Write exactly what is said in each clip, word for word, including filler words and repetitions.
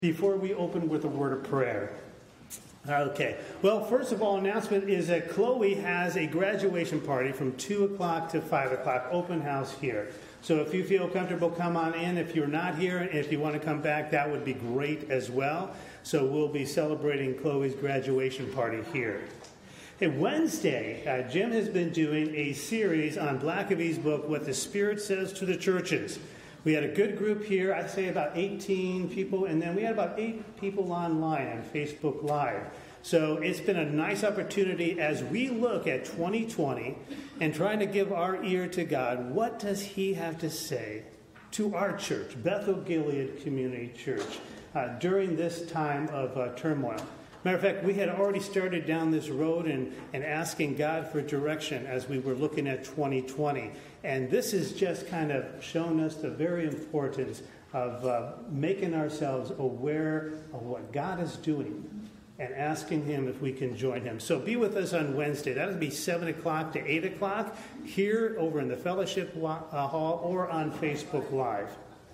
Before we open with a word of prayer. Okay. Well, first of all, announcement is that Chloe has a graduation party from two o'clock to five o'clock, open house here. So if you feel comfortable, come on in. If you're not here, and if you want to come back, that would be great as well. So we'll be celebrating Chloe's graduation party here. Hey, Wednesday, uh, Jim has been doing a series on Blackaby's book, What the Spirit Says to the Churches. We had a good group here, I'd say about eighteen people, and then we had about eight people online on Facebook Live. So it's been a nice opportunity as we look at twenty twenty and trying to give our ear to God. What does He have to say to our church, Bethel Gilead Community Church, uh, during this time of uh, turmoil? Matter of fact, we had already started down this road and, and asking God for direction as we were looking at twenty twenty. And this has just kind of shown us the very importance of uh, making ourselves aware of what God is doing and asking Him if we can join Him. So be with us on Wednesday. That'll be seven o'clock to eight o'clock here over in the Fellowship Hall or on Facebook Live.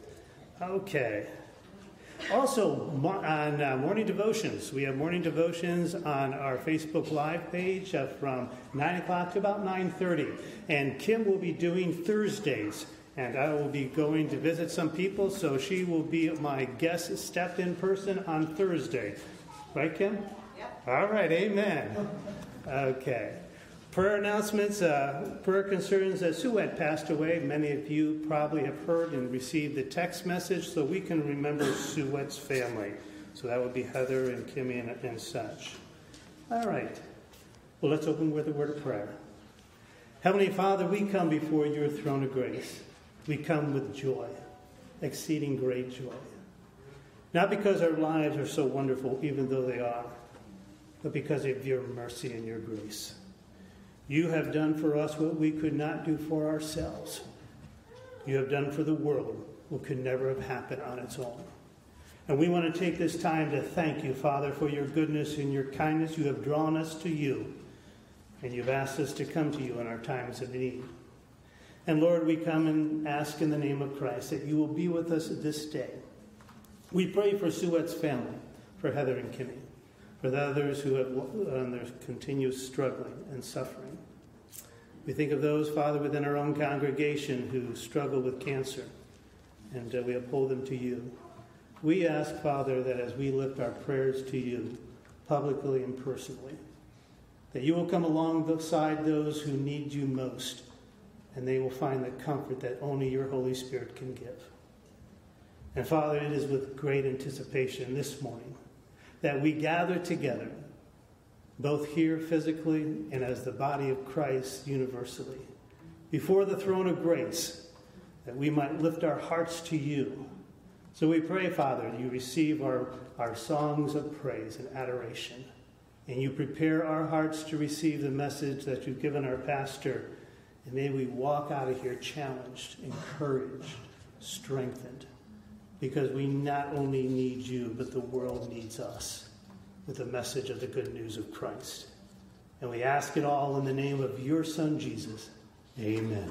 Okay. Also, on uh, morning devotions, we have morning devotions on our Facebook Live page uh, from nine o'clock to about nine thirty. And Kim will be doing Thursdays, and I will be going to visit some people, so she will be my guest step-in person on Thursday. Right, Kim? Yep. All right, amen. Okay. Prayer announcements, uh, prayer concerns. Uh, Suette passed away. Many of you probably have heard and received the text message, so we can remember Suette's family. So that would be Heather and Kimmy and, and such. All right. Well, let's open with a word of prayer. Heavenly Father, we come before your throne of grace. We come with joy, exceeding great joy. Not because our lives are so wonderful, even though they are, but because of your mercy and your grace. You have done for us what we could not do for ourselves. You have done for the world what could never have happened on its own. And we want to take this time to thank you, Father, for your goodness and your kindness. You have drawn us to you, and you've asked us to come to you in our times of need. And Lord, we come and ask in the name of Christ that you will be with us this day. We pray for Suette's family, for Heather and Kimmy, for the others who have on their continuous struggling and suffering. We think of those, Father, within our own congregation who struggle with cancer, and uh, we uphold them to you. We ask, Father, that as we lift our prayers to you, publicly and personally, that you will come alongside those who need you most, and they will find the comfort that only your Holy Spirit can give. And Father, it is with great anticipation this morning that we gather together, both here physically and as the body of Christ universally, before the throne of grace, that we might lift our hearts to you. So we pray, Father, that you receive our, our songs of praise and adoration, and you prepare our hearts to receive the message that you've given our pastor, and may we walk out of here challenged, encouraged, strengthened, because we not only need you, but the world needs us with the message of the good news of Christ. And we ask it all in the name of your Son, Jesus. Amen.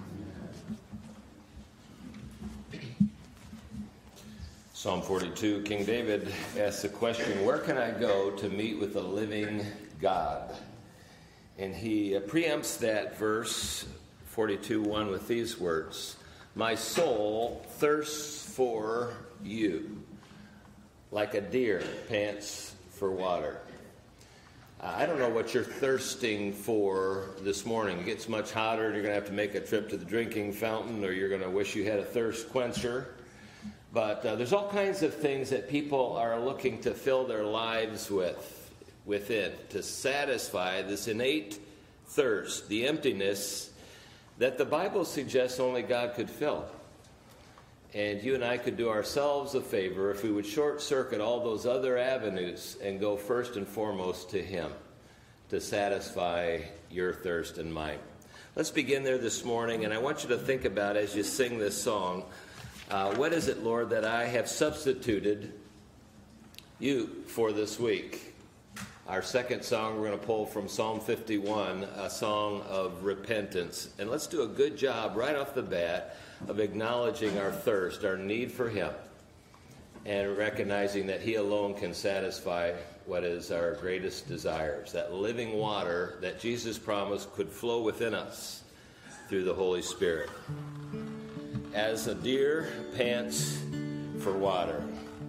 Psalm forty-two, King David asks the question, where can I go to meet with the living God? And he preempts that verse, forty-two one, with these words, my soul thirsts for you, like a deer pants for water. Uh, I don't know what you're thirsting for this morning. It gets much hotter, and you're going to have to make a trip to the drinking fountain, or you're going to wish you had a thirst quencher. But uh, there's all kinds of things that people are looking to fill their lives with, with it, to satisfy this innate thirst, the emptiness that the Bible suggests only God could fill. And you and I could do ourselves a favor if we would short-circuit all those other avenues and go first and foremost to Him to satisfy your thirst and mine. Let's begin there this morning, and I want you to think about as you sing this song, uh, what is it, Lord, that I have substituted you for this week? Our second song, we're going to pull from Psalm fifty-one, a song of repentance. And let's do a good job right off the bat of acknowledging our thirst, our need for Him. and recognizing that He alone can satisfy what is our greatest desires, that living water that Jesus promised could flow within us through the Holy Spirit. As a deer pants for water.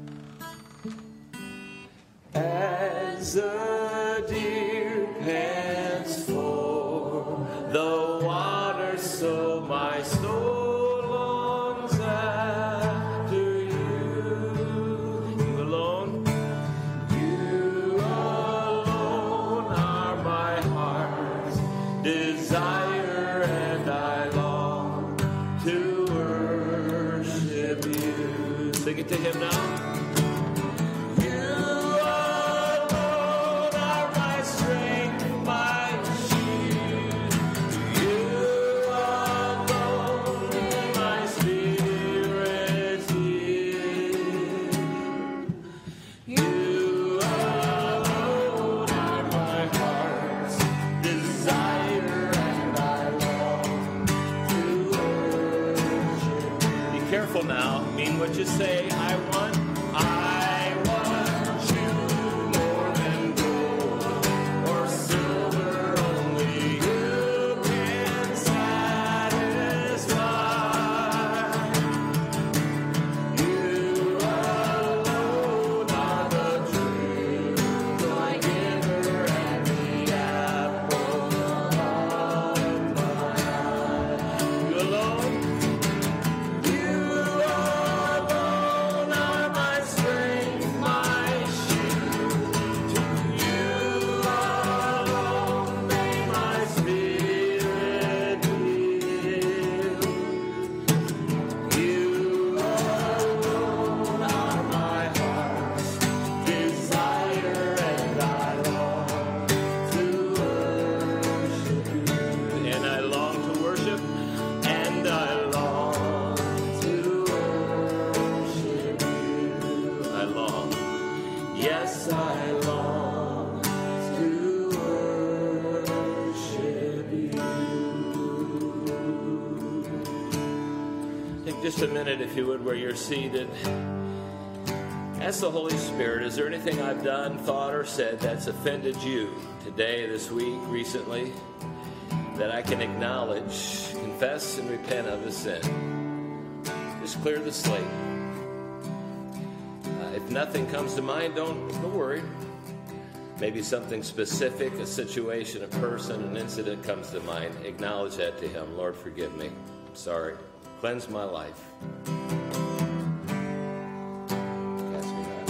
As a deer pants for the water, so my soul longs after you. You alone, you alone are my heart's desire, and I long to worship you. Sing it to Him now. Now, mean what you say. I want, I want you more than gold or silver. Only you can satisfy. You alone are the true joy giver and the apple of my eye. You alone. Yes, I long to worship you. Take just a minute, if you would, where you're seated. Ask the Holy Spirit, is there anything I've done, thought, or said that's offended you today, this week, recently, that I can acknowledge, confess, and repent of the sin? Just clear the slate. If nothing comes to mind, don't, don't worry. Maybe something specific, a situation, a person, an incident comes to mind. Acknowledge that to Him. Lord, forgive me. I'm sorry. Cleanse my life. Pass me that.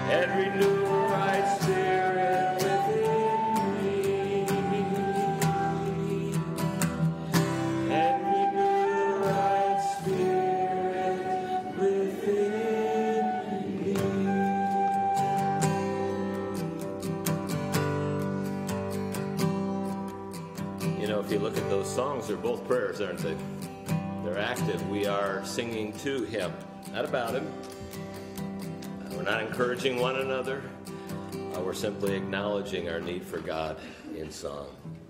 and renew a right spirit within me. And renew a right spirit within me. You know, if you look at those songs, they're both prayers, aren't they? They're active. We are singing to Him, not about Him. We're not encouraging one another. Uh, we're simply acknowledging our need for God in song.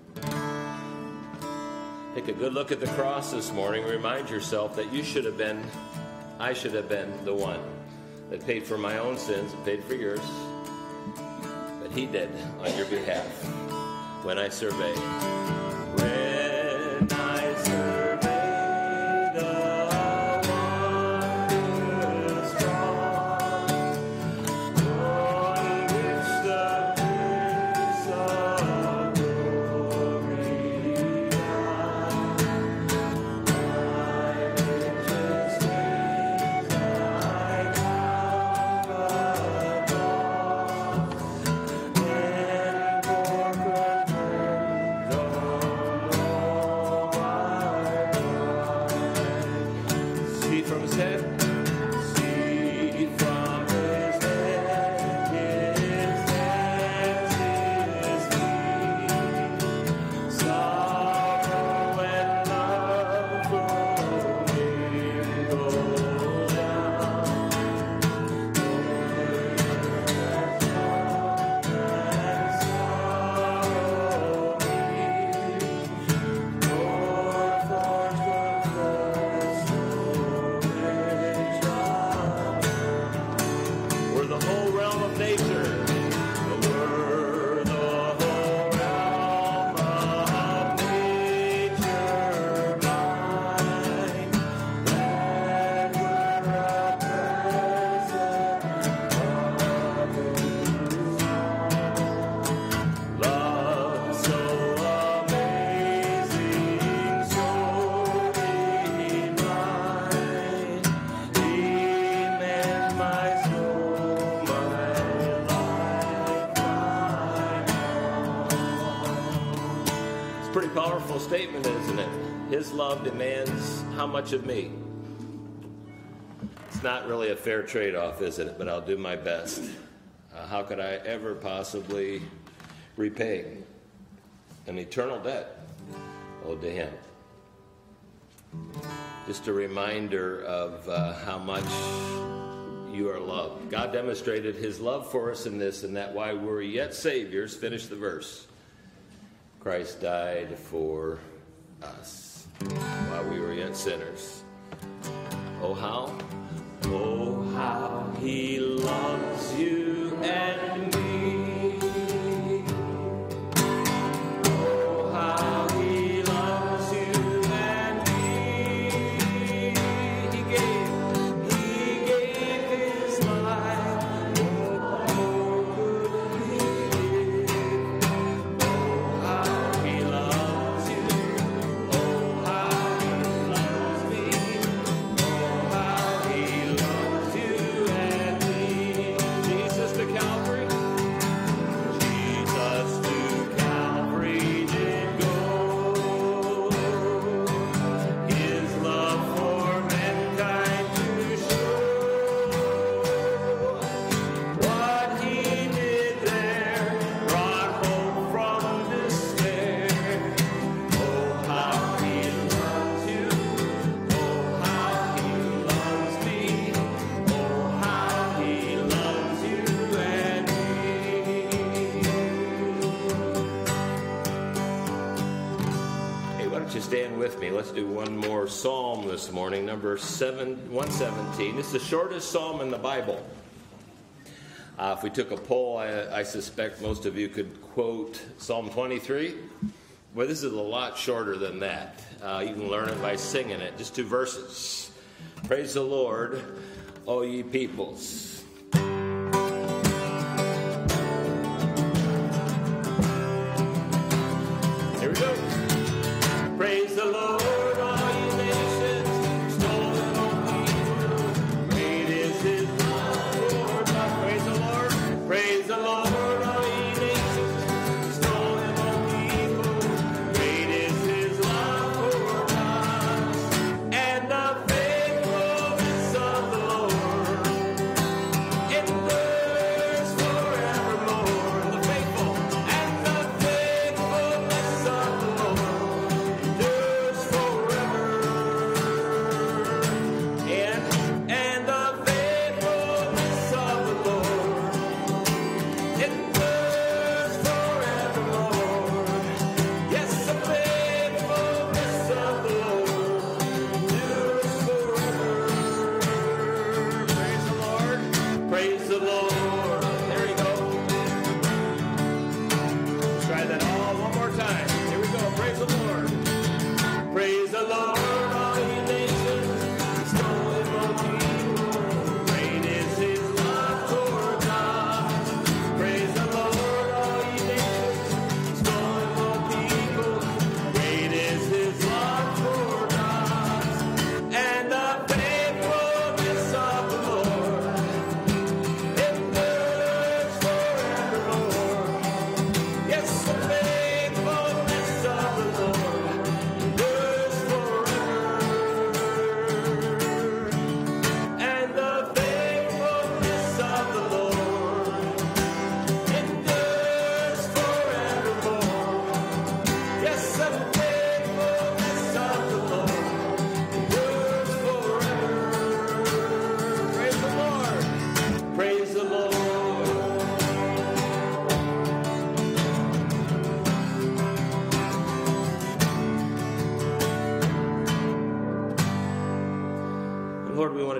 Take a good look at the cross this morning. Remind yourself that you should have been, I should have been the one that paid for my own sins and paid for yours. But He did on your behalf. When I survey, when I survey the wondrous cross, on which the Prince of Glory died, my richest gains I count above, and forfeit see from His head, see from His head, His hands, His feet, sorrow and love flowing go down, and sorrow me, nor forth the first were the whole realm of nature. Were the whole realm of nature mine, that were a present love so amazing, so divine, He my soul, my life, my It's a pretty powerful statement, isn't it? His love demands how much of me? It's not really a fair trade-off, is it? But I'll do my best. Uh, how could I ever possibly repay an eternal debt owed to Him? Just a reminder of uh, how much you are loved. God demonstrated His love for us in this, and that while we were yet saviors, finish the verse, Christ died for us while we were yet sinners. Oh how, oh how He loves you and me. Oh how He loves you and me. He gave, He gave His life. Oh could He give? Oh how He loves you. Oh how He loves me. Oh how He loves you and me. Jesus to Calvary. Jesus to Calvary did go. His love for mankind to show. What He did there brought hope from despair. Oh how He loves you. Oh how He loves me. Oh how He loves you and me. Hey, why don't you stand with me? Let's do one more psalm this morning, number seven, one seventeen. It's the shortest psalm in the Bible. Uh, if we took a poll, I, I suspect most of you could quote Psalm twenty-three. Well, this is a lot shorter than that. Uh, you can learn it by singing it. Just two verses. Praise the Lord, O ye peoples. Here we go. Praise the Lord, all ye nations, stolen on people. Great is His love toward us. Praise the Lord.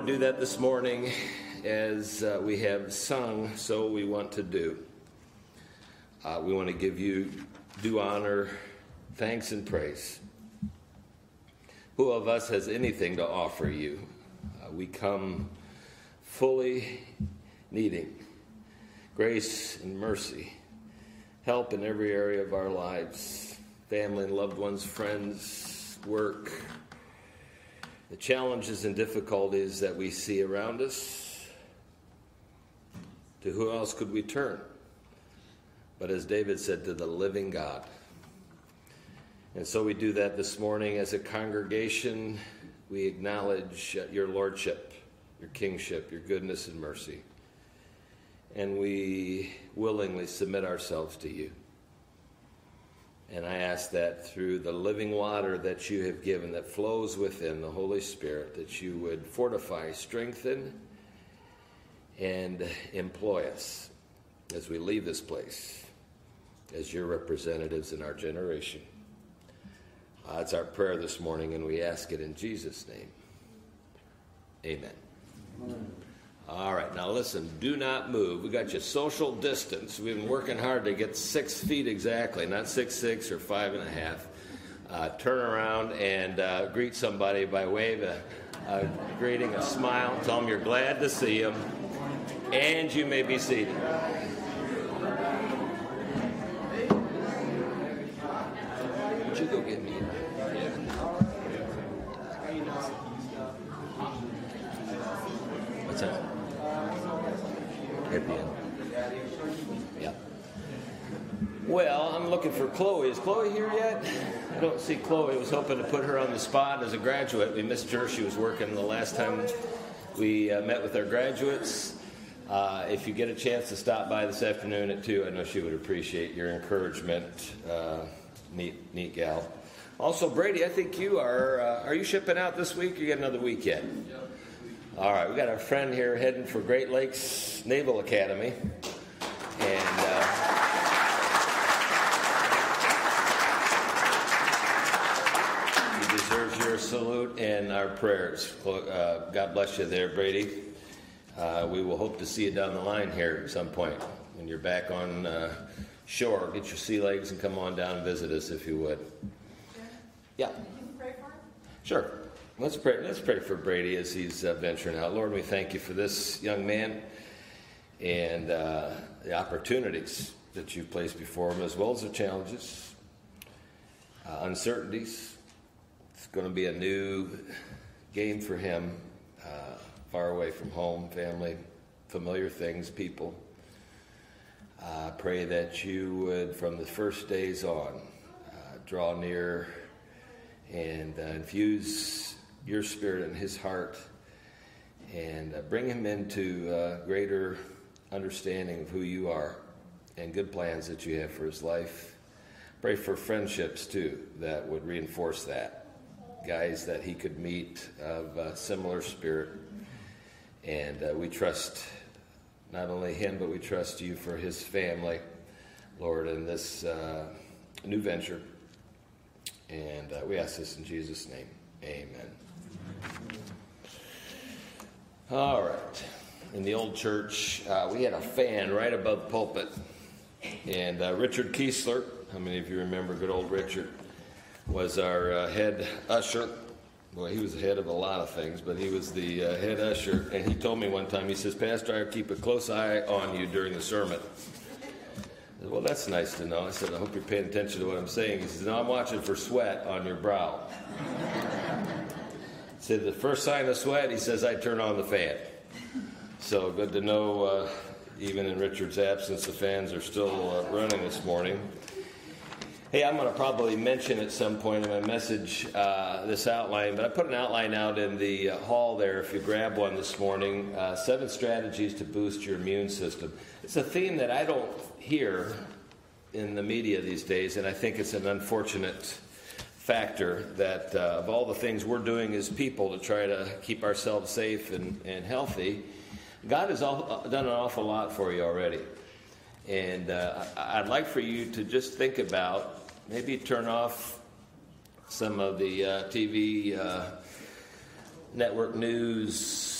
to do that this morning as uh, we have sung, so we want to do. Uh, we want to give you due honor, thanks, and praise. Who of us has anything to offer you? Uh, we come fully needing grace and mercy, help in every area of our lives, family and loved ones, friends, work, the challenges and difficulties that we see around us. To who else could we turn? But as David said, to the living God. And so we do that this morning as a congregation. We acknowledge your lordship, your kingship, your goodness and mercy. And we willingly submit ourselves to you. And I ask that through the living water that you have given, that flows within the Holy Spirit, that you would fortify, strengthen, and employ us as we leave this place as your representatives in our generation. Uh, it's our prayer this morning, and we ask it in Jesus' name. Amen. Amen. All right, now listen, do not move. We got you social distance. We've been working hard to get six feet exactly, not six, six or five and a half. Uh, turn around and uh, greet somebody by way of a, a greeting, a smile. Tell them you're glad to see them, and you may be seated. Would you go get me? What's that? At the end. Yeah. Well, I'm looking for Chloe. Is Chloe here yet? I don't see Chloe. I was hoping to put her on the spot as a graduate. We missed her. She was working the last time we uh, met with our graduates. Uh, if you get a chance to stop by this afternoon at two, I know she would appreciate your encouragement. Uh, neat, neat gal. Also, Brady, I think you are. Uh, are you shipping out this week? Or you got another week yet? All right, we got our friend here heading for Great Lakes Naval Academy, and uh, he deserves your salute and our prayers. Uh, God bless you there, Brady. Uh, we will hope to see you down the line here at some point when you're back on uh, shore. Get your sea legs and come on down and visit us if you would. Yeah. Can you pray for him? Sure. Let's pray. Let's pray for Brady as he's uh, venturing out. Lord, we thank you for this young man and uh, the opportunities that you've placed before him, as well as the challenges, uh, uncertainties. It's going to be a new game for him, uh, far away from home, family, familiar things, people. I uh, pray that you would, from the first days on, uh, draw near and uh, infuse your spirit in his heart, and uh, bring him into uh, greater understanding of who you are and good plans that you have for his life. Pray for friendships, too, that would reinforce that. Guys that he could meet of a similar spirit. And uh, we trust not only him, but we trust you for his family, Lord, in this uh, new venture. And uh, we ask this in Jesus' name. Amen. All right. In the old church, uh, we had a fan right above the pulpit. And uh, Richard Kiesler, how many of you remember good old Richard, was our uh, head usher. Well, he was the head of a lot of things, but he was the uh, head usher. And he told me one time, he says, Pastor, I keep a close eye on you during the sermon. I said, well, that's nice to know. I said, I hope you're paying attention to what I'm saying. He says, no, I'm watching for sweat on your brow. He said, the first sign of sweat, he says, I turn on the fan. So good to know, uh, even in Richard's absence, the fans are still uh, running this morning. Hey, I'm going to probably mention at some point in my message uh, this outline, but I put an outline out in the uh, hall there if you grab one this morning, uh, seven strategies to boost your immune system. It's a theme that I don't hear in the media these days, and I think it's an unfortunate factor that uh, of all the things we're doing as people to try to keep ourselves safe and, and healthy, God has all, done an awful lot for you already. And uh, I'd like for you to just think about, maybe turn off some of the uh, T V uh, network news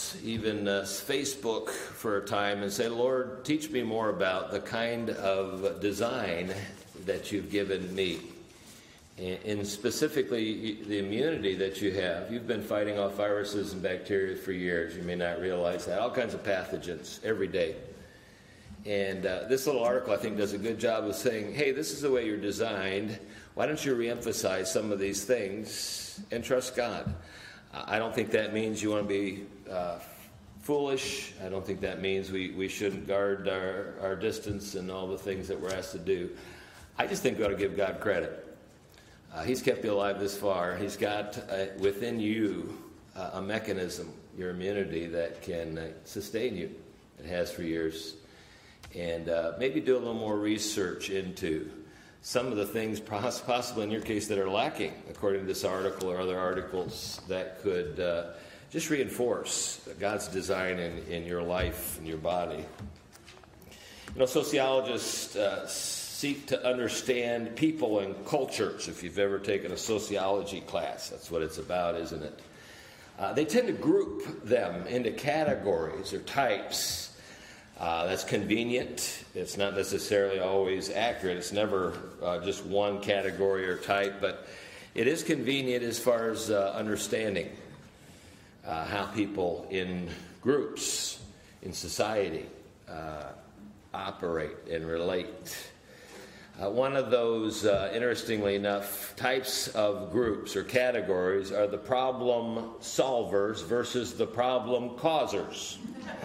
emails, even uh, Facebook for a time, and say, Lord, teach me more about the kind of design that you've given me. And, and specifically, the immunity that you have. You've been fighting off viruses and bacteria for years. You may not realize that. All kinds of pathogens every day. And uh, this little article, I think, does a good job of saying, hey, this is the way you're designed. Why don't you reemphasize some of these things and trust God? Uh, I don't think that means you want to be uh, foolish. I don't think that means we, we shouldn't guard our, our distance and all the things that we're asked to do. I just think we ought to give God credit. Uh, he's kept you alive this far. He's got uh, within you uh, a mechanism, your immunity, that can uh, sustain you. It has for years. And uh, maybe do a little more research into some of the things possibly in your case that are lacking, according to this article or other articles, that could uh, just reinforce God's design in, in your life and your body. You know, sociologists uh, seek to understand people and cultures. If you've ever taken a sociology class, that's what it's about, isn't it? Uh, they tend to group them into categories or types. Uh, that's convenient. It's not necessarily always accurate. It's never uh, just one category or type, but it is convenient as far as uh, understanding uh, how people in groups, in society, uh, operate and relate. Uh, one of those, uh, interestingly enough, types of groups or categories are the problem solvers versus the problem causers.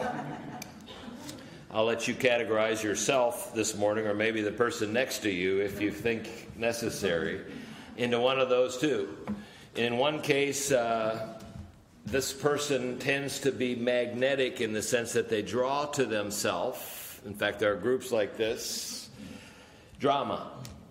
I'll let you categorize yourself this morning, or maybe the person next to you, if you think necessary, into one of those two. In one case, uh, this person tends to be magnetic in the sense that they draw to themselves. In fact, there are groups like this. Drama.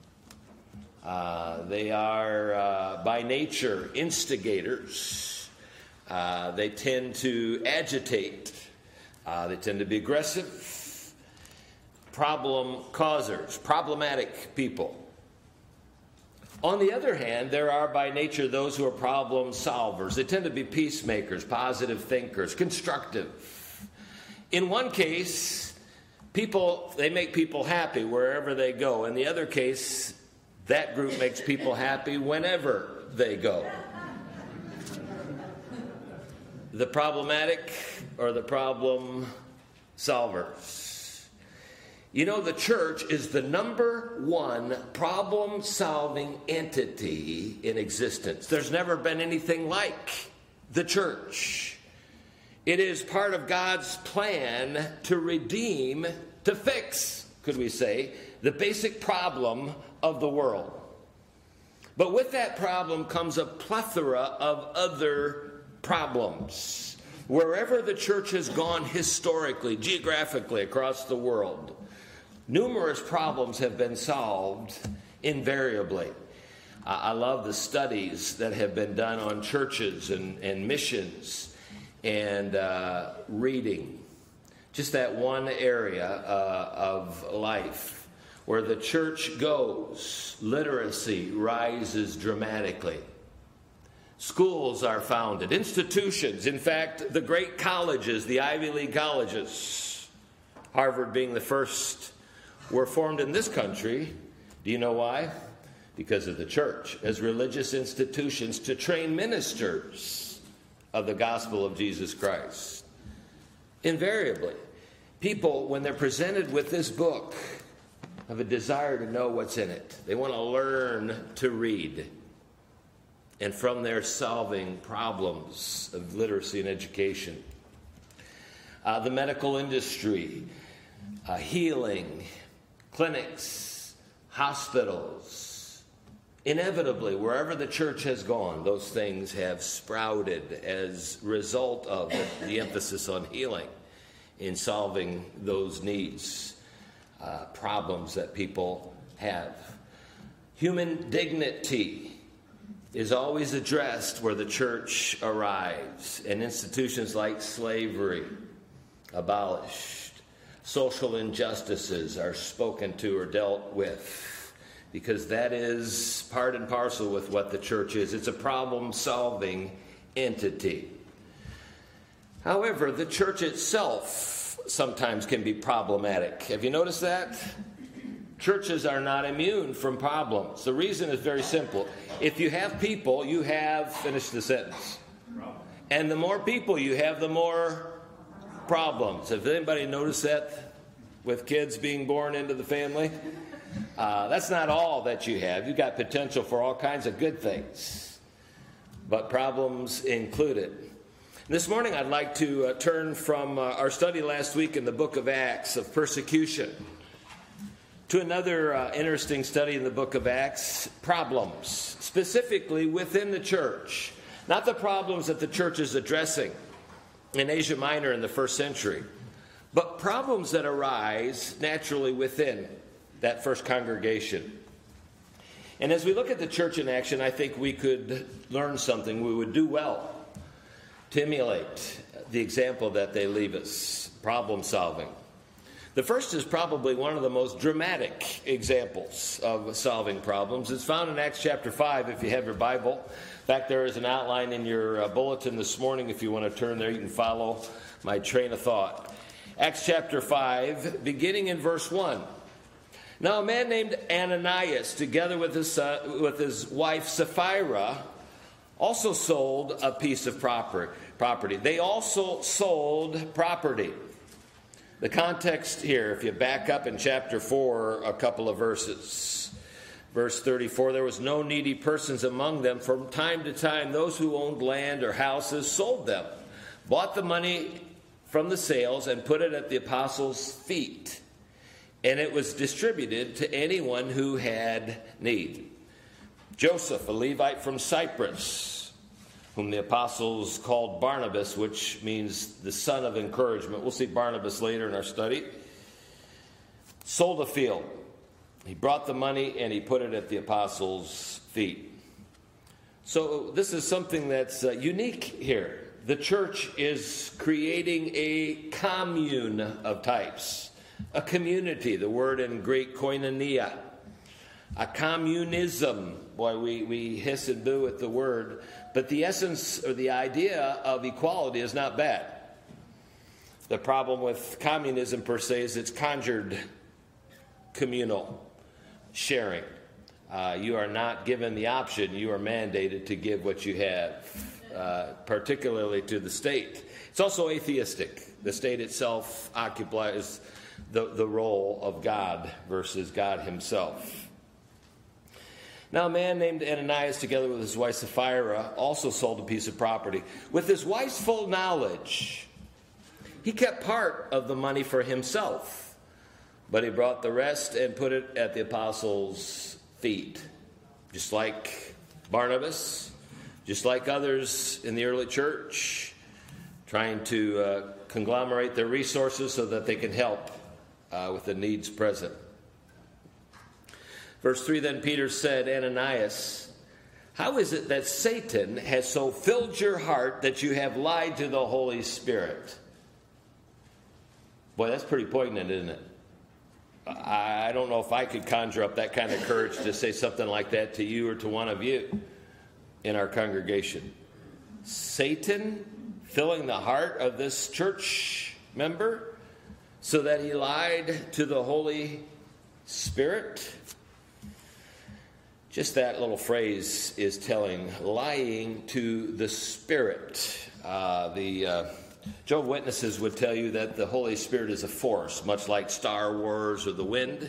Uh, they are, uh, by nature, instigators. Uh, they tend to agitate. Uh, they tend to be aggressive. Problem causers, problematic people. On the other hand, there are by nature those who are problem solvers. They tend to be peacemakers, positive thinkers, constructive. In one case, people they make people happy wherever they go. In the other case, that group makes people happy whenever they go. The problematic or the problem solvers. You know, the church is the number one problem-solving entity in existence. There's never been anything like the church. It is part of God's plan to redeem, to fix, could we say, the basic problem of the world. But with that problem comes a plethora of other problems. Wherever the church has gone historically, geographically, across the world, numerous problems have been solved invariably. Uh, I love the studies that have been done on churches and, and missions and uh, reading. Just that one area uh, of life where the church goes, literacy rises dramatically. Schools are founded, institutions, in fact, the great colleges, the Ivy League colleges, Harvard being the first, were formed in this country. Do you know why? Because of the church, as religious institutions to train ministers of the gospel of Jesus Christ. Invariably, people, when they're presented with this book, have a desire to know what's in it. They want to learn to read. And from there, solving problems of literacy and education. Uh, the medical industry, uh, healing, clinics, hospitals. Inevitably, wherever the church has gone, those things have sprouted as a result of the, the emphasis on healing in solving those needs, uh, problems that people have. Human dignity is always addressed where the church arrives, and institutions like slavery abolished. Social injustices are spoken to or dealt with, because that is part and parcel with what the church is. It's a problem-solving entity. However, the church itself sometimes can be problematic. Have you noticed that? Churches are not immune from problems. The reason is very simple. If you have people, you have, finish the sentence. And the more people you have, the more problems. Have anybody noticed that with kids being born into the family? Uh, that's not all that you have. You've got potential for all kinds of good things, but problems included. This morning I'd like to uh, turn from uh, our study last week in the book of Acts of persecution to another uh, interesting study in the book of Acts, problems, specifically within the church. Not the problems that the church is addressing in Asia Minor in the first century, but problems that arise naturally within that first congregation. And as we look at the church in action, I think we could learn something. We would do well to emulate the example that they leave us, problem solving. The first is probably one of the most dramatic examples of solving problems. It's found in Acts chapter five, if you have your Bible. In fact, there is an outline in your uh, bulletin this morning. If you want to turn there, you can follow my train of thought. Acts chapter five, beginning in verse one. Now a man named Ananias, together with his, uh, with his wife Sapphira, also sold a piece of property. They also sold property. The context here, if you back up in chapter four, a couple of verses. Verse thirty-four, there was no needy persons among them. From time to time, those who owned land or houses sold them, bought the money from the sales, and put it at the apostles' feet. And it was distributed to anyone who had need. Joseph, a Levite from Cyprus, whom the apostles called Barnabas, which means the son of encouragement. We'll see Barnabas later in our study. Sold a field. He brought the money and he put it at the apostles' feet. So this is something that's uh, unique here. The church is creating a commune of types. A community, the word in Greek koinonia. A communism. Boy, we, we hiss and boo at the word. But the essence or the idea of equality is not bad. The problem with communism per se is it's conjured communal sharing. Uh, you are not given the option. You are mandated to give what you have, uh, particularly to the state. It's also atheistic. The state itself occupies the, the role of God versus God himself. Now a man named Ananias, together with his wife Sapphira, also sold a piece of property. With his wife's full knowledge, he kept part of the money for himself, but he brought the rest and put it at the apostles' feet. Just like Barnabas, just like others in the early church, trying to uh, conglomerate their resources so that they can help uh, with the needs present. Verse three, then Peter said, Ananias, how is it that Satan has so filled your heart that you have lied to the Holy Spirit? Boy, that's pretty poignant, isn't it? I don't know if I could conjure up that kind of courage to say something like that to you or to one of you in our congregation. Satan filling the heart of this church member so that he lied to the Holy Spirit? Just that little phrase is telling, lying to the Spirit. Uh, the uh, Jehovah's Witnesses would tell you that the Holy Spirit is a force, much like Star Wars or the wind.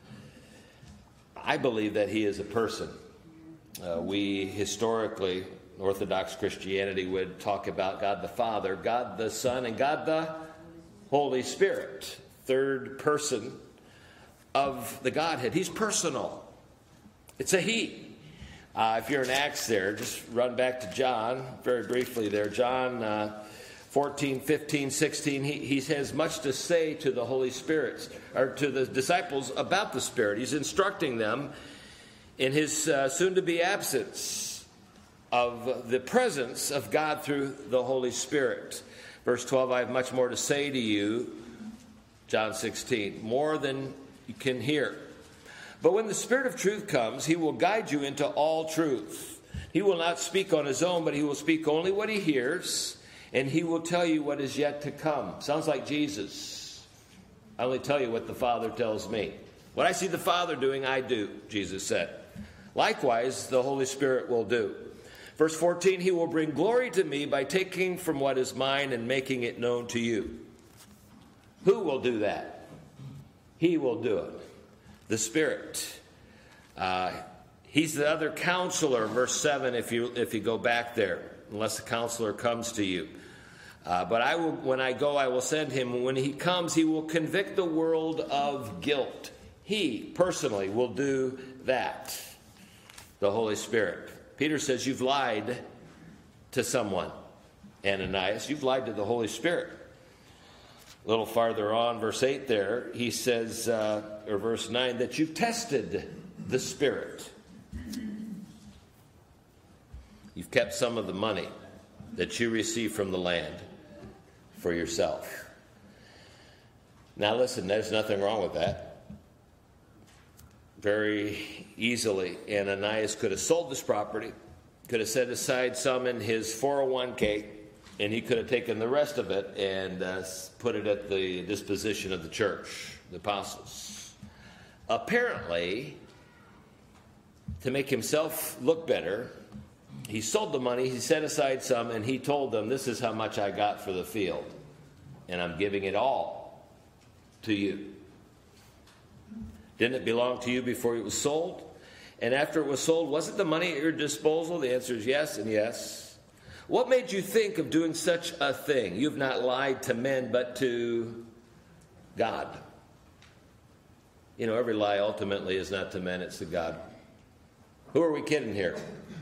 I believe that he is a person. Uh, we historically, Orthodox Christianity would talk about God the Father, God the Son, and God the Holy Spirit, third person of the Godhead. He's personal. It's a he. Uh, if you're in Acts there, just run back to John very briefly there. John uh, fourteen, fifteen, sixteen, he, he has much to say to the Holy Spirit, or to the disciples about the Spirit. He's instructing them in his uh, soon-to-be absence of the presence of God through the Holy Spirit. Verse twelve, I have much more to say to you, John sixteen, more than you can hear. But when the Spirit of truth comes, he will guide you into all truth. He will not speak on his own, but he will speak only what he hears, and he will tell you what is yet to come. Sounds like Jesus. I only tell you what the Father tells me. What I see the Father doing, I do, Jesus said. Likewise, the Holy Spirit will do. Verse fourteen, he will bring glory to me by taking from what is mine and making it known to you. Who will do that? He will do it. The Spirit. Uh, he's the other counselor, verse seven, if you if you go back there, unless the counselor comes to you. Uh, but I will, when I go, I will send him. When he comes, he will convict the world of guilt. He, personally, will do that. The Holy Spirit. Peter says, you've lied to someone, Ananias. You've lied to the Holy Spirit. A little farther on, verse eight there, he says, uh, or verse nine, that you've tested the Spirit. You've kept some of the money that you received from the land for yourself. Now listen, there's nothing wrong with that. Very easily, Ananias could have sold this property, could have set aside some in his four oh one k, and he could have taken the rest of it and uh, put it at the disposition of the church, the apostles. Apparently, to make himself look better, he sold the money, he set aside some, and he told them, this is how much I got for the field, and I'm giving it all to you. Didn't it belong to you before it was sold? And after it was sold, wasn't the money at your disposal? The answer is yes and yes. What made you think of doing such a thing? You've not lied to men, but to God. You know, every lie ultimately is not to men, it's to God. Who are we kidding here?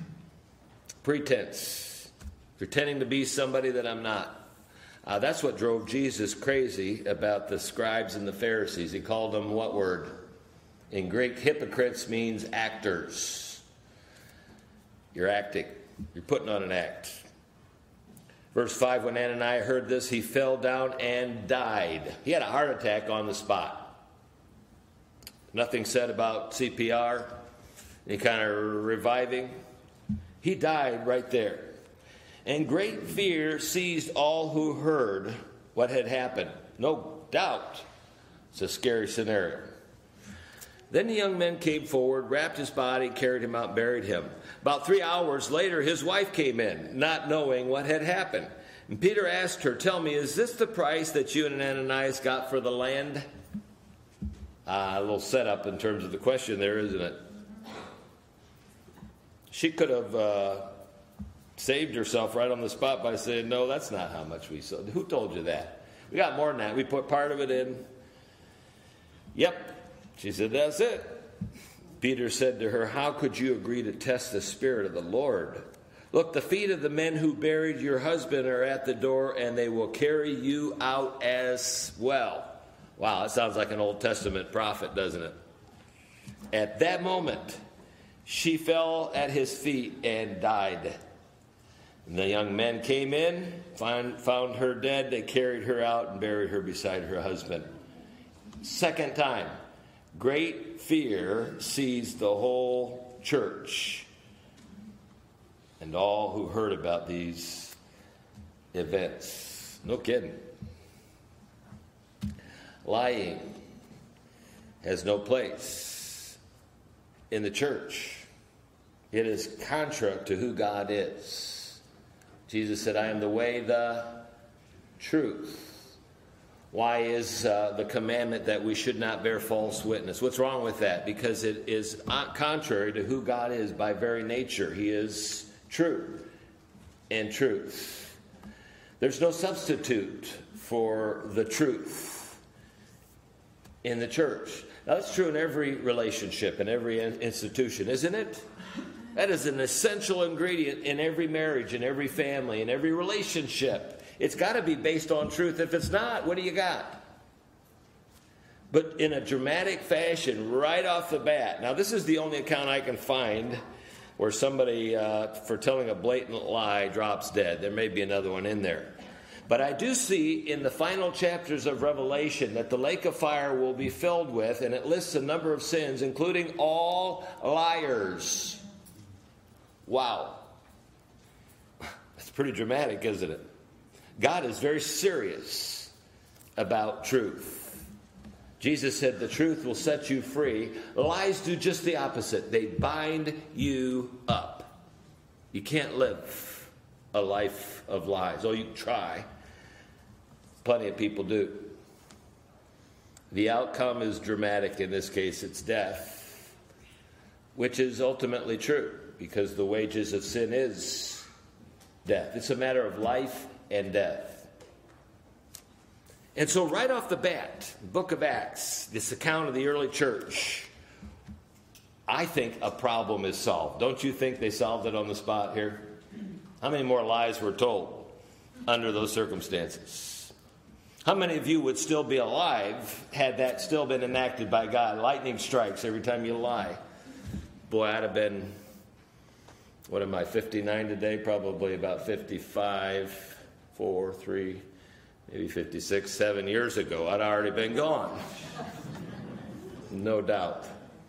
Pretense. Pretending to be somebody that I'm not. Uh, that's what drove Jesus crazy about the scribes and the Pharisees. He called them what word? In Greek, hypocrites means actors. You're acting. You're putting on an act. Verse five, when Ananias heard this, he fell down and died. He had a heart attack on the spot. Nothing said about C P R, any kind of reviving. He died right there. And great fear seized all who heard what had happened. No doubt it's a scary scenario. Then the young men came forward, wrapped his body, carried him out, and buried him. About three hours later, his wife came in, not knowing what had happened. And Peter asked her, tell me, is this the price that you and Ananias got for the land? Uh, a little setup in terms of the question there, isn't it? She could have uh, saved herself right on the spot by saying, no, that's not how much we sold. Who told you that? We got more than that. We put part of it in. Yep. She said, that's it. Peter said to her, how could you agree to test the Spirit of the Lord? Look, the feet of the men who buried your husband are at the door, and they will carry you out as well. Wow, that sounds like an Old Testament prophet, doesn't it? At that moment, she fell at his feet and died. And the young men came in, find, found her dead. They carried her out and buried her beside her husband. Second time. Great fear seized the whole church and all who heard about these events. No kidding. Lying has no place in the church. It is contra to who God is. Jesus said, I am the way, the truth. Why is uh, the commandment that we should not bear false witness? What's wrong with that? Because it is contrary to who God is by very nature. He is true and truth. There's no substitute for the truth in the church. Now, that's true in every relationship, in every institution, isn't it? That is an essential ingredient in every marriage, in every family, in every relationship. It's got to be based on truth. If it's not, what do you got? But in a dramatic fashion, right off the bat. Now, this is the only account I can find where somebody, uh, for telling a blatant lie, drops dead. There may be another one in there. But I do see in the final chapters of Revelation that the lake of fire will be filled with, and it lists a number of sins, including all liars. Wow. That's pretty dramatic, isn't it? God is very serious about truth. Jesus said the truth will set you free. Lies do just the opposite. They bind you up. You can't live a life of lies. Oh, you can try. Plenty of people do. The outcome is dramatic. In this case, it's death, which is ultimately true because the wages of sin is death. It's a matter of life and death. And so right off the bat, book of Acts, this account of the early church, I think a problem is solved. Don't you think they solved it on the spot here? How many more lies were told under those circumstances? How many of you would still be alive had that still been enacted by God? Lightning strikes every time you lie. Boy, I'd have been, what am I, fifty-nine today? Probably about fifty-five, four, three, maybe fifty-six, seven years ago. I'd already been gone. No doubt.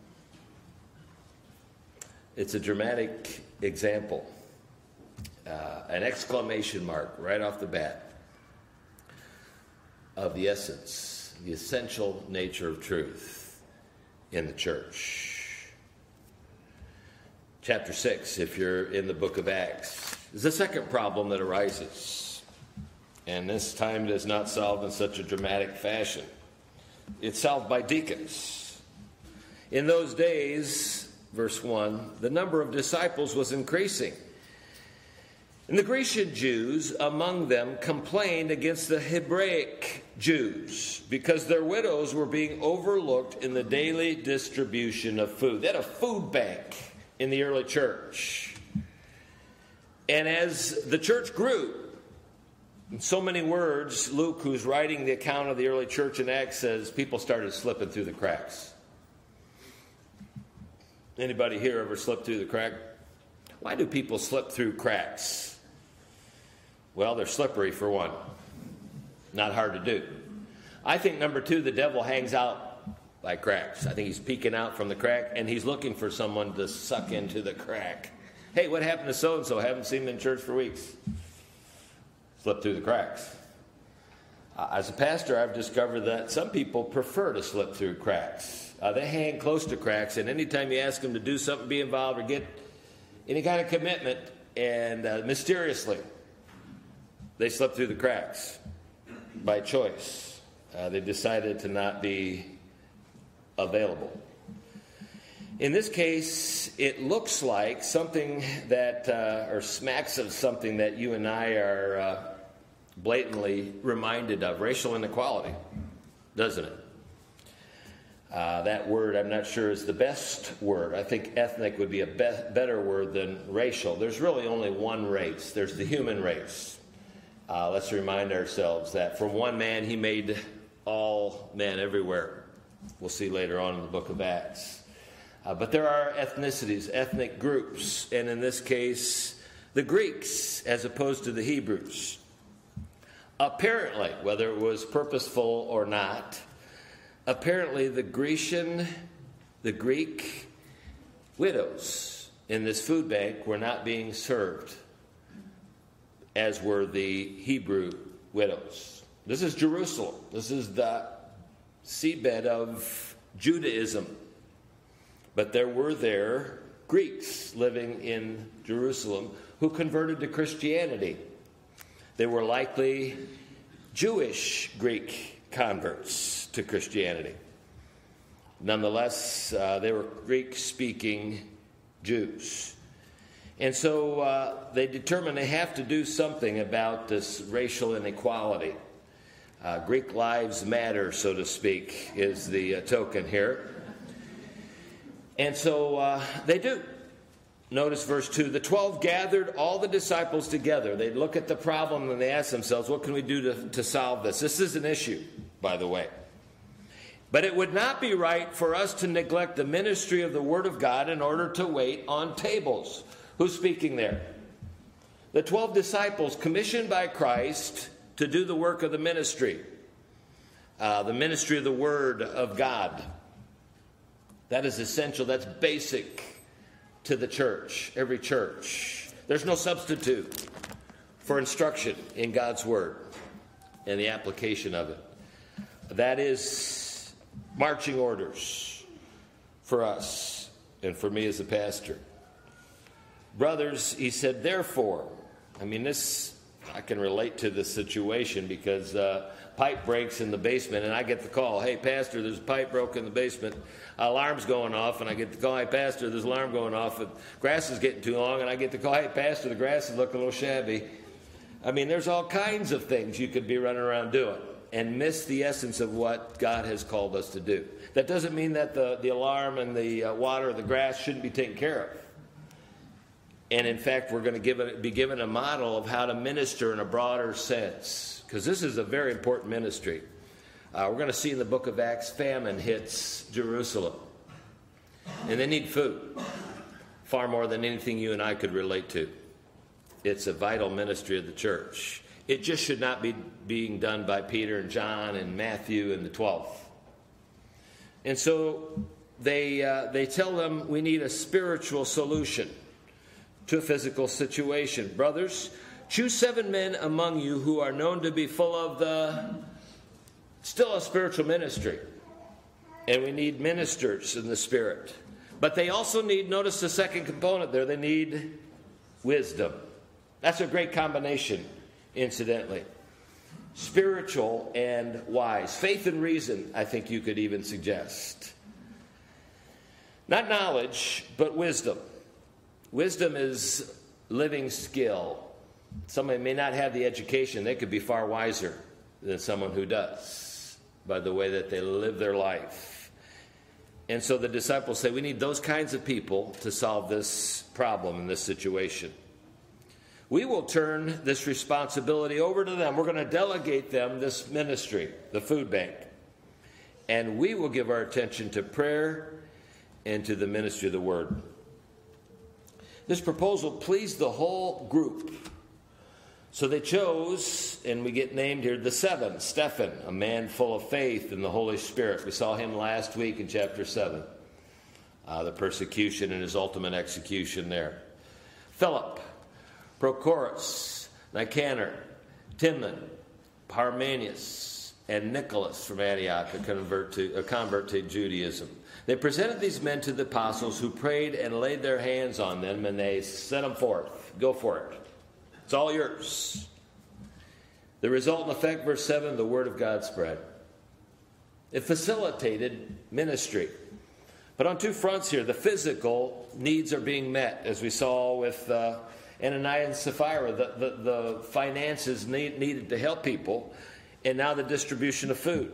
It's a dramatic example. Uh, an exclamation mark right off the bat of the essence, the essential nature of truth in the church. Chapter six, if you're in the book of Acts, is the second problem that arises. And this time it is not solved in such a dramatic fashion. It's solved by deacons. In those days, verse one, the number of disciples was increasing. And the Grecian Jews among them complained against the Hebraic Jews because their widows were being overlooked in the daily distribution of food. They had a food bank in the early church. And as the church grew, in so many words, Luke, who's writing the account of the early church in Acts, says people started slipping through the cracks. Anybody here ever slip through the crack? Why do people slip through cracks? Well, they're slippery for one. Not hard to do. I think number two, the devil hangs out by cracks. I think he's peeking out from the crack and he's looking for someone to suck into the crack. Hey, what happened to so-and-so? Haven't seen them in church for weeks. Slip through the cracks. Uh, as a pastor, I've discovered that some people prefer to slip through cracks. Uh, they hang close to cracks, and anytime you ask them to do something, be involved, or get any kind of commitment, and uh, mysteriously, they slip through the cracks by choice. Uh, they decided to not be available. In this case, it looks like something that, uh, or smacks of something that you and I are uh, blatantly reminded of, racial inequality, doesn't it? Uh, that word, I'm not sure, is the best word. I think ethnic would be a be- better word than racial. There's really only one race. There's the human race. Uh, let's remind ourselves that from one man, he made all men everywhere. We'll see later on in the book of Acts. Uh, but there are ethnicities, ethnic groups, and in this case, the Greeks as opposed to the Hebrews. Apparently, whether it was purposeful or not, apparently the Grecian, the Greek widows in this food bank were not being served, as were the Hebrew widows. This is Jerusalem. This is the seabed of Judaism. But there were there Greeks living in Jerusalem who converted to Christianity. They were likely Jewish Greek converts to Christianity. Nonetheless, uh, they were Greek-speaking Jews. And so uh, they determined they have to do something about this racial inequality. Uh, Greek lives matter, so to speak, is the uh, token here. And so uh, they do. Notice verse two. The twelve gathered all the disciples together. They look at the problem and they ask themselves, what can we do to, to solve this? This is an issue, by the way. But it would not be right for us to neglect the ministry of the Word of God in order to wait on tables. Who's speaking there? The twelve disciples commissioned by Christ to do the work of the ministry. Uh, the ministry of the Word of God. That is essential. That's basic to the church, every church. There's no substitute for instruction in God's Word and the application of it. That is marching orders for us and for me as a pastor. Brothers, he said, therefore, I mean, this, I can relate to this situation because uh, pipe breaks in the basement and I get the call, hey, pastor, there's a pipe broke in the basement. Alarm's going off, and I get the call, hey, pastor, there's an alarm going off. The grass is getting too long, and I get the call, hey, pastor, the grass is looking a little shabby. I mean, there's all kinds of things you could be running around doing and miss the essence of what God has called us to do. That doesn't mean that the, the alarm and the uh, water or the grass shouldn't be taken care of. And in fact, we're going to give it, be given a model of how to minister in a broader sense, because this is a very important ministry. Uh, we're going to see in the book of Acts, famine hits Jerusalem. And they need food, far more than anything you and I could relate to. It's a vital ministry of the church. It just should not be being done by Peter and John and Matthew and the twelve. And so they, uh, they tell them we need a spiritual solution to a physical situation. Brothers, choose seven men among you who are known to be full of the, still a spiritual ministry. And we need ministers in the Spirit. But they also need, notice the second component there, they need wisdom. That's a great combination, incidentally. Spiritual and wise. Faith and reason, I think you could even suggest. Not knowledge, but wisdom. Wisdom is living skill. Somebody may not have the education. They could be far wiser than someone who does by the way that they live their life. And so the disciples say, we need those kinds of people to solve this problem in this situation. We will turn this responsibility over to them. We're going to delegate them this ministry, the food bank. And we will give our attention to prayer and to the ministry of the Word. This proposal pleased the whole group. So they chose, and we get named here, the seven. Stephen, a man full of faith in the Holy Spirit. We saw him last week in chapter seven. Uh, the persecution and his ultimate execution there. Philip, Prochorus, Nicanor, Timon, Parmenius, and Nicholas from Antioch, a convert to, a convert to Judaism. They presented these men to the apostles, who prayed and laid their hands on them, and they sent them forth. Go for it. It's all yours. The result and effect, verse seven, the word of God spread. It facilitated ministry. But on two fronts here, the physical needs are being met, as we saw with uh, Ananias and Sapphira. The, the, the finances need, needed to help people, and now the distribution of food.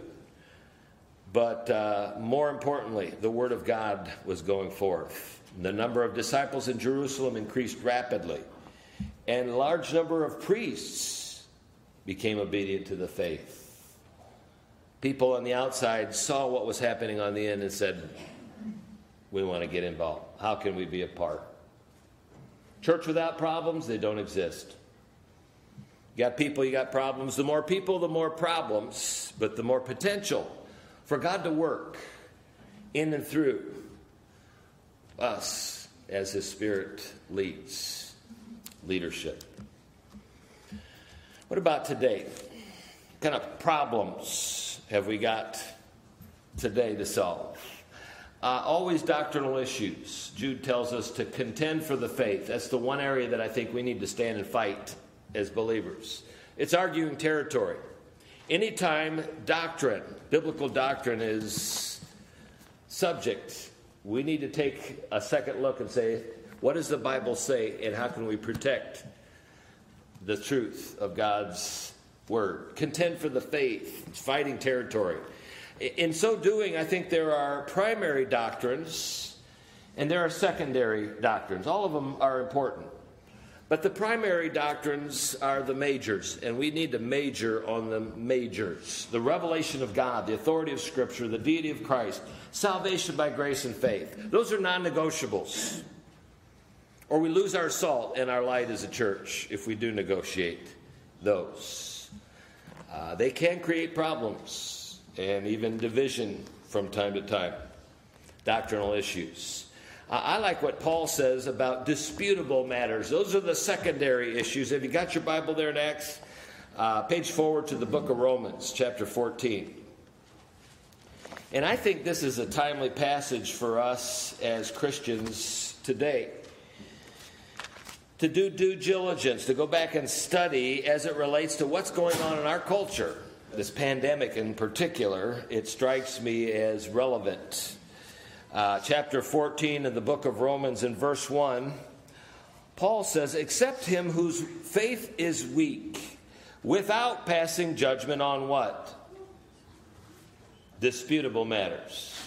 But uh, more importantly, the word of God was going forth. The number of disciples in Jerusalem increased rapidly, and a large number of priests became obedient to the faith. People on the outside saw what was happening on the end and said, we want to get involved. How can we be a part? Church without problems, they don't exist. You got people, you got problems. The more people, the more problems, but the more potential for God to work in and through us as His Spirit leads. Leadership. What about today? What kind of problems have we got today to solve? Uh, always doctrinal issues. Jude tells us to contend for the faith. That's the one area that I think we need to stand and fight as believers. It's arguing territory. Anytime doctrine, biblical doctrine, is subject, we need to take a second look and say, what does the Bible say, and how can we protect the truth of God's Word? Contend for the faith. It's fighting territory. In so doing, I think there are primary doctrines and there are secondary doctrines. All of them are important. But the primary doctrines are the majors, and we need to major on the majors. The revelation of God, the authority of Scripture, the deity of Christ, salvation by grace and faith. Those are non-negotiables. Or we lose our salt and our light as a church if we do negotiate those. Uh, they can create problems and even division from time to time. Doctrinal issues. Uh, I like what Paul says about disputable matters. Those are the secondary issues. Have you got your Bible there in Acts? Uh, page forward to the book of Romans, chapter fourteen. And I think this is a timely passage for us as Christians today. To do due diligence, to go back and study as it relates to what's going on in our culture. This pandemic in particular, it strikes me as relevant. Uh, chapter fourteen of the book of Romans in verse one, Paul says, "Except him whose faith is weak, without passing judgment on" what? Disputable matters.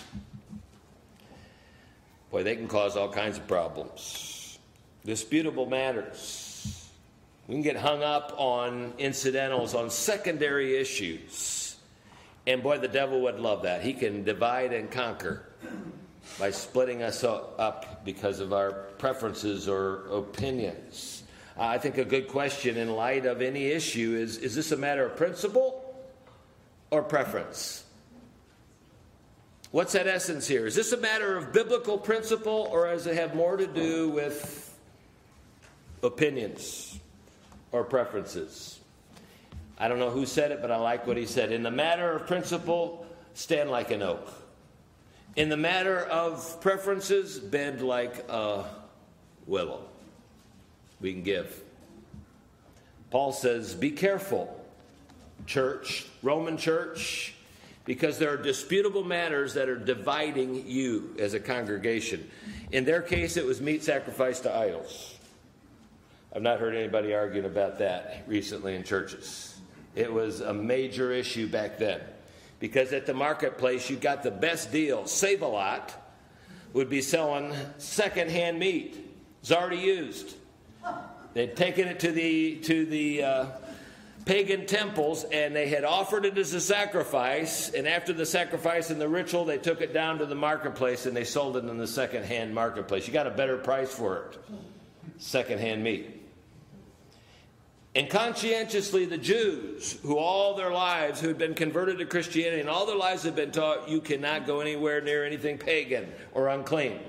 Boy, they can cause all kinds of problems. Disputable matters. We can get hung up on incidentals, on secondary issues. And boy, the devil would love that. He can divide and conquer by splitting us up because of our preferences or opinions. I think a good question in light of any issue is, is this a matter of principle or preference? What's that essence here? Is this a matter of biblical principle, or does it have more to do with opinions or preferences? I don't know who said it, but I like what he said. In the matter of principle, stand like an oak. In the matter of preferences, bend like a willow. We can give. Paul says, be careful, church, Roman church, because there are disputable matters that are dividing you as a congregation. In their case, it was meat sacrificed to idols. I've not heard anybody arguing about that recently in churches. It was a major issue back then. Because at the marketplace, you got the best deal. Save-A-Lot would be selling secondhand meat. It's already used. They'd taken it to the to the uh, pagan temples, and they had offered it as a sacrifice. And after the sacrifice and the ritual, they took it down to the marketplace, and they sold it in the secondhand marketplace. You got a better price for it. Secondhand meat. And conscientiously, the Jews, who all their lives, who had been converted to Christianity, and all their lives had been taught, you cannot go anywhere near anything pagan or unclean.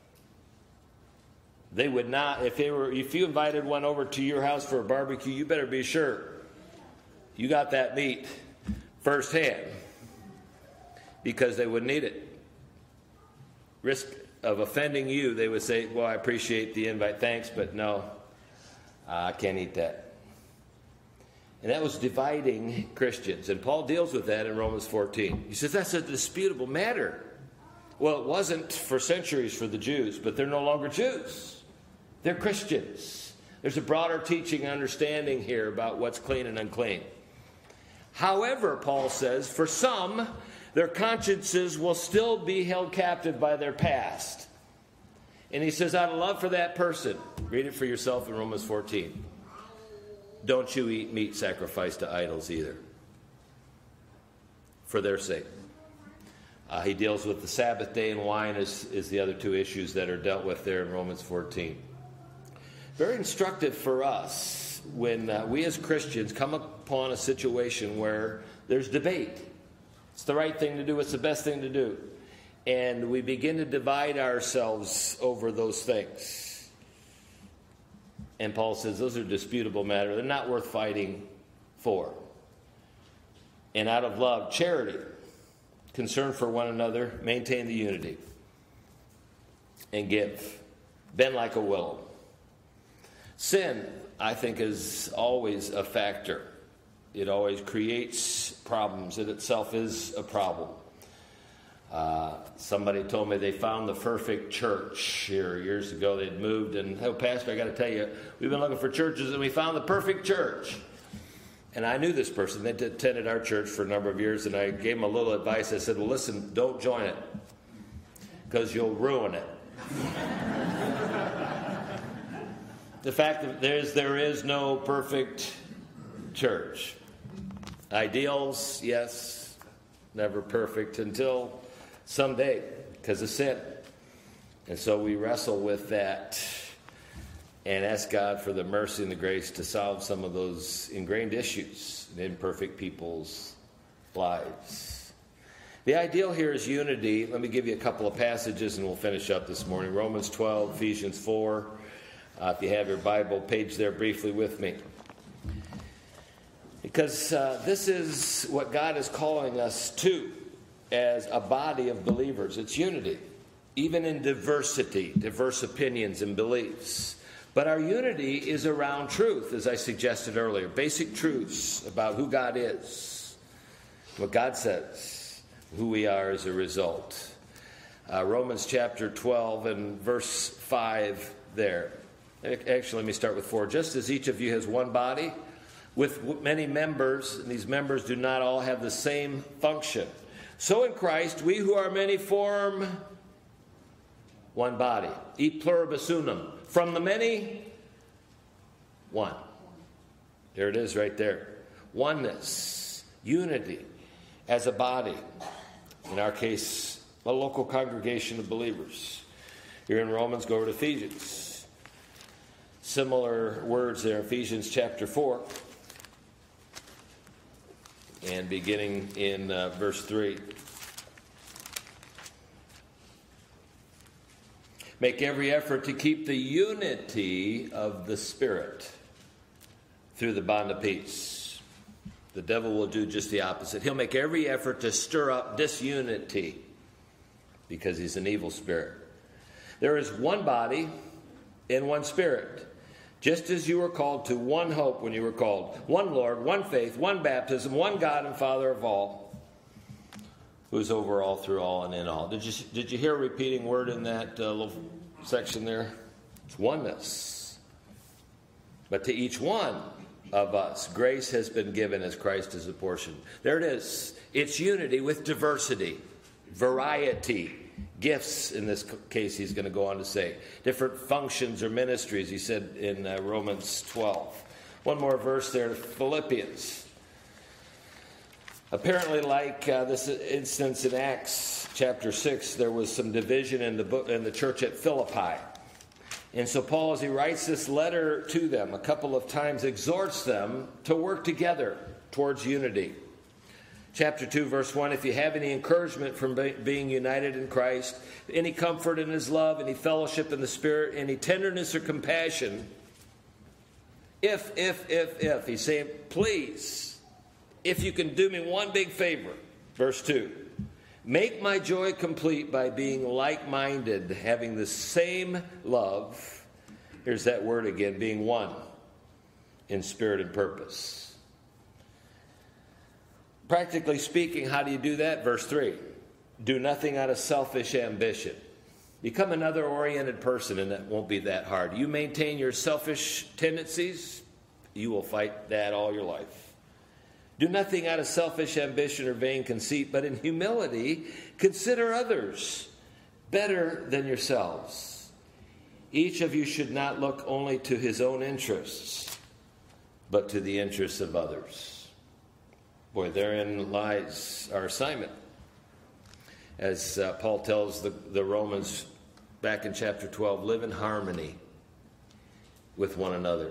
They would not, if they were, if you invited one over to your house for a barbecue, you better be sure you got that meat firsthand, because they wouldn't eat it. Risk of offending you, they would say, well, I appreciate the invite, thanks, but no, I can't eat that. And that was dividing Christians. And Paul deals with that in Romans fourteen. He says that's a disputable matter. Well, it wasn't for centuries for the Jews, but they're no longer Jews. They're Christians. There's a broader teaching and understanding here about what's clean and unclean. However, Paul says, for some, their consciences will still be held captive by their past. And he says, out of love for that person, read it for yourself in Romans fourteen. Don't you eat meat sacrificed to idols either, for their sake. Uh, he deals with the Sabbath day and wine as, as the other two issues that are dealt with there in Romans fourteen. Very instructive for us when uh, we as Christians come upon a situation where there's debate. It's the right thing to do. It's the best thing to do. And we begin to divide ourselves over those things. And Paul says those are disputable matters. They're not worth fighting for. And out of love, charity, concern for one another, maintain the unity, and give. Bend like a willow. Sin, I think, is always a factor. It always creates problems. It itself is a problem. Uh, somebody told me they found the perfect church here years ago. They'd moved, and, oh, Pastor, I got to tell you, we've been looking for churches, and we found the perfect church. And I knew this person. They attended our church for a number of years, and I gave them a little advice. I said, well, listen, don't join it, because you'll ruin it. The fact that there is, there is no perfect church. Ideals, yes, never perfect until someday, because of sin. And so we wrestle with that and ask God for the mercy and the grace to solve some of those ingrained issues in imperfect people's lives. The ideal here is unity. Let me give you a couple of passages and we'll finish up this morning. Romans twelve, Ephesians four. Uh, if you have your Bible page there briefly with me. Because uh, this is what God is calling us to as a body of believers. It's unity, even in diversity, diverse opinions and beliefs. But our unity is around truth, as I suggested earlier. Basic truths about who God is, what God says, who we are as a result. Uh, Romans chapter twelve and verse five there. Actually, let me start with four. Just as each of you has one body with many members, and these members do not all have the same function, so in Christ we who are many form one body. E pluribus unum. From the many, one. There it is right there. Oneness, unity as a body. In our case, a local congregation of believers. Here in Romans, go over to Ephesians. Similar words there, Ephesians chapter four. And beginning in uh, verse three. Make every effort to keep the unity of the Spirit through the bond of peace. The devil will do just the opposite. He'll make every effort to stir up disunity because he's an evil spirit. There is one body and one Spirit, just as you were called to one hope when you were called. One Lord, one faith, one baptism, one God and Father of all, who is over all, through all, and in all. Did you did you hear a repeating word in that uh, little section there? It's oneness. But to each one of us, grace has been given as Christ is apportioned. There it is. It's unity with diversity, variety, gifts in this case, he's going to go on to say. Different functions or ministries, he said in uh, Romans twelve. One more verse there, Philippians. Apparently, like uh, this instance in Acts chapter six, there was some division in the book, in the church at Philippi. And so Paul, as he writes this letter to them a couple of times, exhorts them to work together towards unity. Chapter two, verse one, if you have any encouragement from be- being united in Christ, any comfort in his love, any fellowship in the Spirit, any tenderness or compassion, if, if, if, if, he's saying, please, if you can do me one big favor. Verse two, make my joy complete by being like-minded, having the same love. Here's that word again, being one in spirit and purpose. Practically speaking, how do you do that? Verse three, do nothing out of selfish ambition. Become another oriented person, and that won't be that hard. You maintain your selfish tendencies, you will fight that all your life. Do nothing out of selfish ambition or vain conceit, but in humility consider others better than yourselves. Each of you should not look only to his own interests, but to the interests of others. Boy, therein lies our assignment. As uh, Paul tells the, the Romans back in chapter twelve, live in harmony with one another.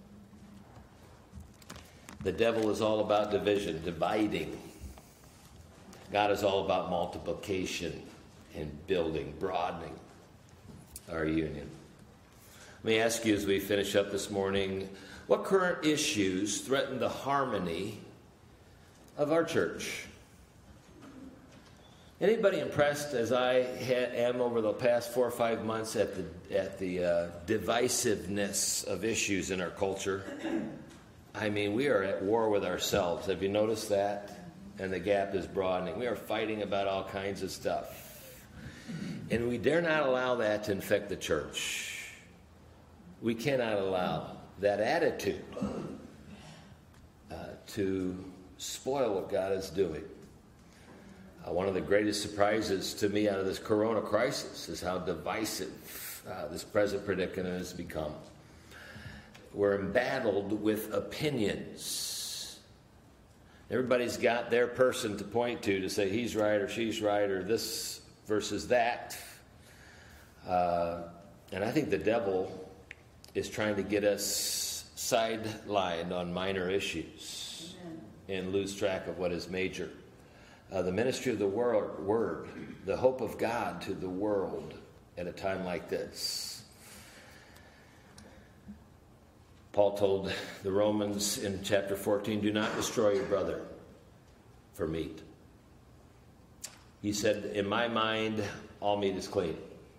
The devil is all about division, dividing. God is all about multiplication and building, broadening our union. Let me ask you as we finish up this morning, what current issues threaten the harmony of our church? Anybody impressed, as I ha- am over the past four or five months, at the at the uh, divisiveness of issues in our culture? I mean, we are at war with ourselves. Have you noticed that? And the gap is broadening. We are fighting about all kinds of stuff. And we dare not allow that to infect the church. We cannot allow that attitude uh, to spoil what God is doing. Uh, one of the greatest surprises to me out of this corona crisis is how divisive uh, this present predicament has become. We're embattled with opinions. Everybody's got their person to point to to say he's right or she's right or this versus that. Uh, and I think the devil is trying to get us sidelined on minor issues. Amen. And lose track of what is major. uh, the ministry of the word, word, the hope of God to the world at a time like this. Paul told the Romans in chapter fourteen, do not destroy your brother for meat. He said, in my mind, all meat is clean.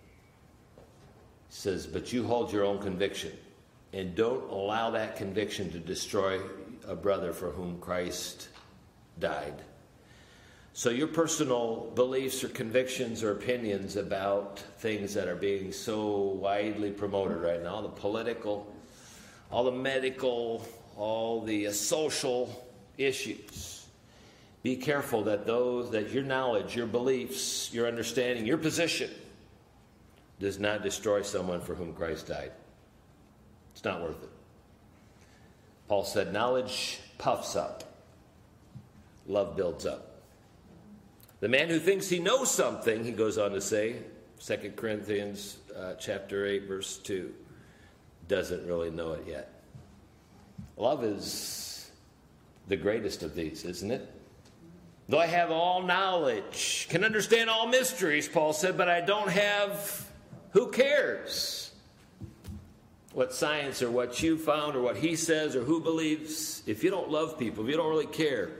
He says, but you hold your own conviction, and don't allow that conviction to destroy a brother for whom Christ died. So your personal beliefs or convictions or opinions about things that are being so widely promoted right now, the political, all the medical, all the uh, social issues, be careful that those, that your knowledge, your beliefs, your understanding, your position does not destroy someone for whom Christ died. It's not worth it. Paul said, knowledge puffs up. Love builds up. The man who thinks he knows something, he goes on to say, Second Corinthians uh, chapter eight, verse two, doesn't really know it yet. Love is the greatest of these, isn't it? Though I have all knowledge, can understand all mysteries, Paul said, but I don't have, who cares what science or what you found or what he says or who believes? If you don't love people, if you don't really care,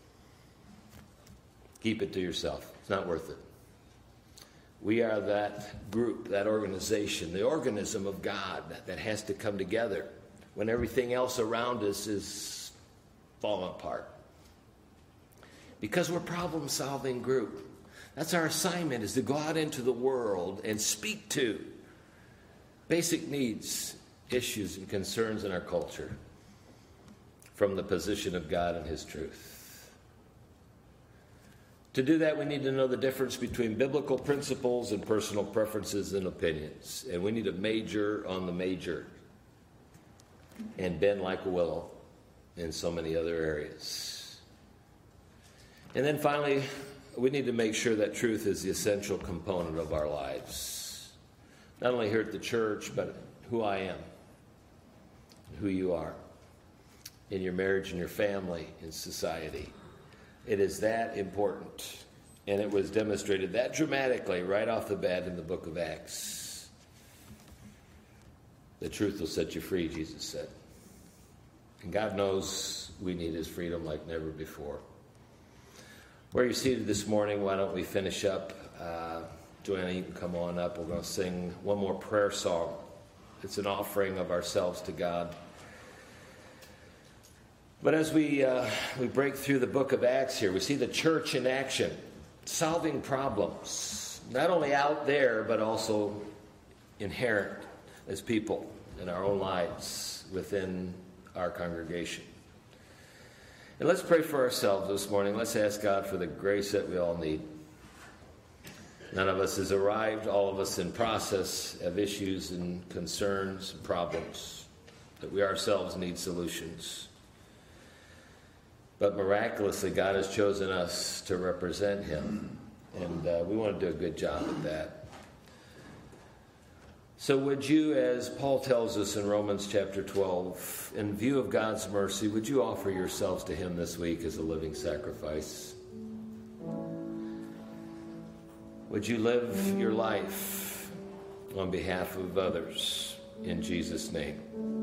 keep it to yourself. It's not worth it. We are that group, that organization, the organism of God that, that has to come together when everything else around us is falling apart. Because we're a problem-solving group. That's our assignment, is to go out into the world and speak to basic needs, issues, and concerns in our culture from the position of God and His truth. To do that, we need to know the difference between biblical principles and personal preferences and opinions. And we need to major on the major and bend like a willow in so many other areas. And then finally, we need to make sure that truth is the essential component of our lives. Not only here at the church, but who I am, who you are, in your marriage, in your family, in society. It is that important, and it was demonstrated that dramatically right off the bat in the book of Acts. The truth will set you free, Jesus said. And God knows we need His freedom like never before. Where you're seated this morning, why don't we finish up? Uh, Joanna, you can come on up. We're going to sing one more prayer song. It's an offering of ourselves to God. But as we uh, we break through the book of Acts here, we see the church in action, solving problems, not only out there, but also inherent as people in our own lives within our congregation. And let's pray for ourselves this morning. Let's ask God for the grace that we all need. None of us has arrived, all of us in process of issues and concerns and problems, that we ourselves need solutions. But miraculously, God has chosen us to represent Him, and uh, we want to do a good job at that. So would you, as Paul tells us in Romans chapter twelve, in view of God's mercy, would you offer yourselves to Him this week as a living sacrifice? Would you live your life on behalf of others in Jesus' name?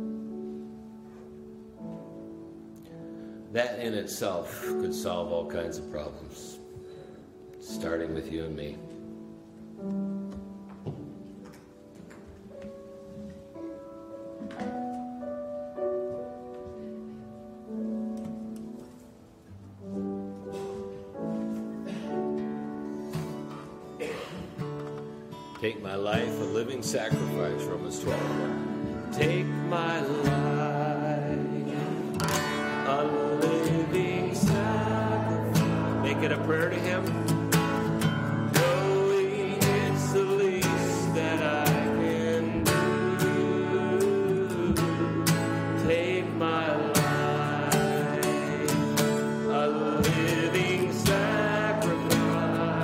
That in itself could solve all kinds of problems, starting with you and me. Take my life a living sacrifice, Romans twelve. Take my life a living sacrifice. Make it a prayer to Him. Knowing it's the least that I can do. Take my life a living sacrifice.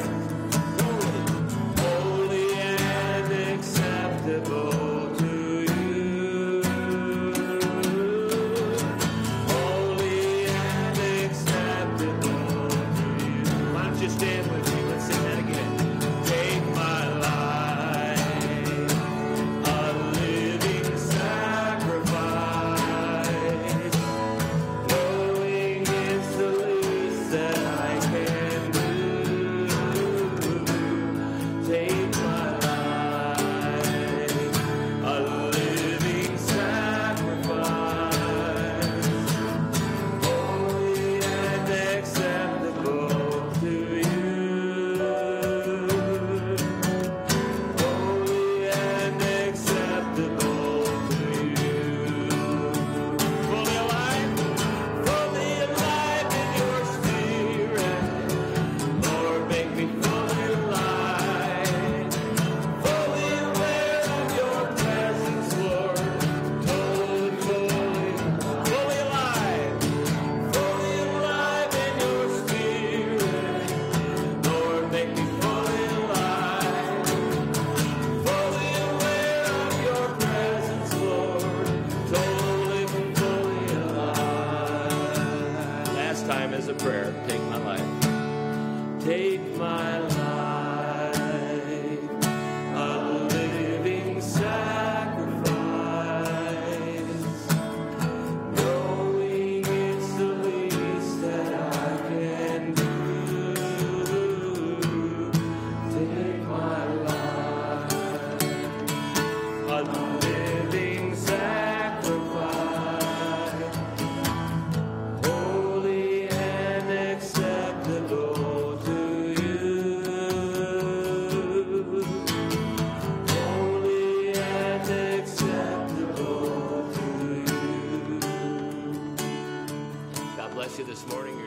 Holy and acceptable. you this morning.